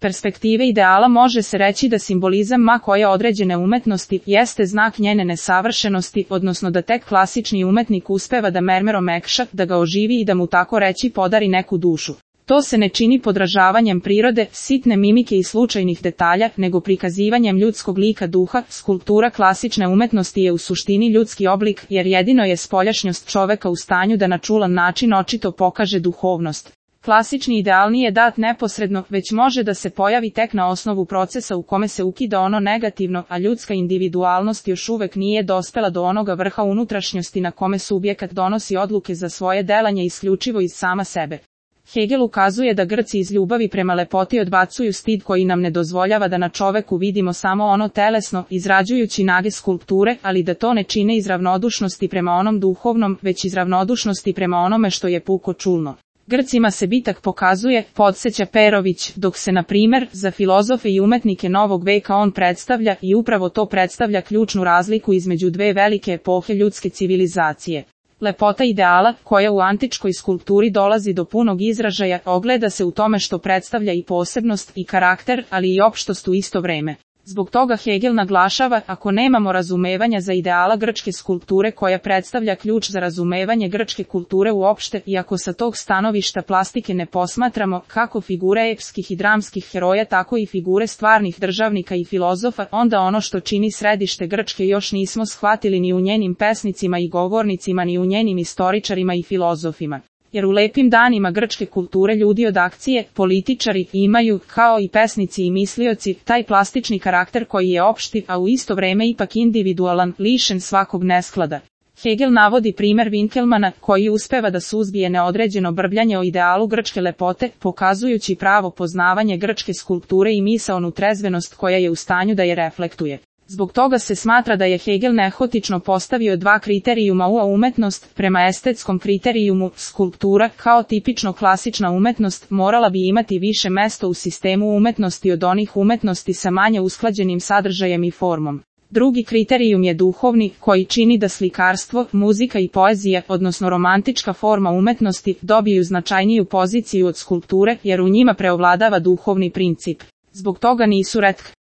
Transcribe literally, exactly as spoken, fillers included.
perspektive ideala može se reći da simbolizam ma koje određene umetnosti jeste znak njene nesavršenosti, odnosno da tek klasični umetnik uspeva da mermer omekša, da ga oživi i da mu tako reći podari neku dušu. To se ne čini podražavanjem prirode, sitne mimike i slučajnih detalja, nego prikazivanjem ljudskog lika duha. Skulptura klasične umetnosti je u suštini ljudski oblik, jer jedino je spoljašnjost čoveka u stanju da na čulan način očito pokaže duhovnost. Klasični ideal nije dat neposredno, već može da se pojavi tek na osnovu procesa u kome se ukida ono negativno, a ljudska individualnost još uvek nije dospela do onoga vrha unutrašnjosti na kome subjekat donosi odluke za svoje delanje isključivo iz sama sebe. Hegel ukazuje da Grci iz ljubavi prema lepoti odbacuju stid koji nam ne dozvoljava da na čoveku vidimo samo ono telesno, izrađujući nage skulpture, ali da to ne čine iz ravnodušnosti prema onom duhovnom, već iz ravnodušnosti prema onome što je puko čulno. Grcima se bitak pokazuje, podsjeća Perović, dok se na primer za filozofe i umetnike novog veka on predstavlja i upravo to predstavlja ključnu razliku između dve velike epohe ljudske civilizacije. Lepota ideala, koja u antičkoj skulpturi dolazi do punog izražaja, ogleda se u tome što predstavlja i posebnost i karakter, ali i opštost u isto vreme. Zbog toga Hegel naglašava, ako nemamo razumevanja za ideala grčke skulpture koja predstavlja ključ za razumevanje grčke kulture uopšte, i ako sa tog stanovišta plastike ne posmatramo kako figure epskih i dramskih heroja tako i figure stvarnih državnika i filozofa, onda ono što čini središte Grčke još nismo shvatili ni u njenim pesnicima i govornicima ni u njenim istoričarima i filozofima. Jer u lepim danima grčke kulture ljudi od akcije, političari, imaju, kao i pesnici i mislioci, taj plastični karakter koji je opšti, a u isto vreme ipak individualan, lišen svakog nesklada. Hegel navodi primer Winkelmana, koji uspeva da suzbije neodređeno brbljanje o idealu grčke lepote, pokazujući pravo poznavanje grčke skulpture i misaonu trezvenost koja je u stanju da je reflektuje. Zbog toga se smatra da je Hegel nehotično postavio dva kriterijuma u umetnost. Prema estetskom kriterijumu, skulptura, kao tipično klasična umetnost, morala bi imati više mesto u sistemu umetnosti od onih umetnosti sa manje usklađenim sadržajem i formom. Drugi kriterijum je duhovni, koji čini da slikarstvo, muzika i poezija, odnosno romantička forma umetnosti, dobiju značajniju poziciju od skulpture, jer u njima preovladava duhovni princip. Zbog toga nisu retke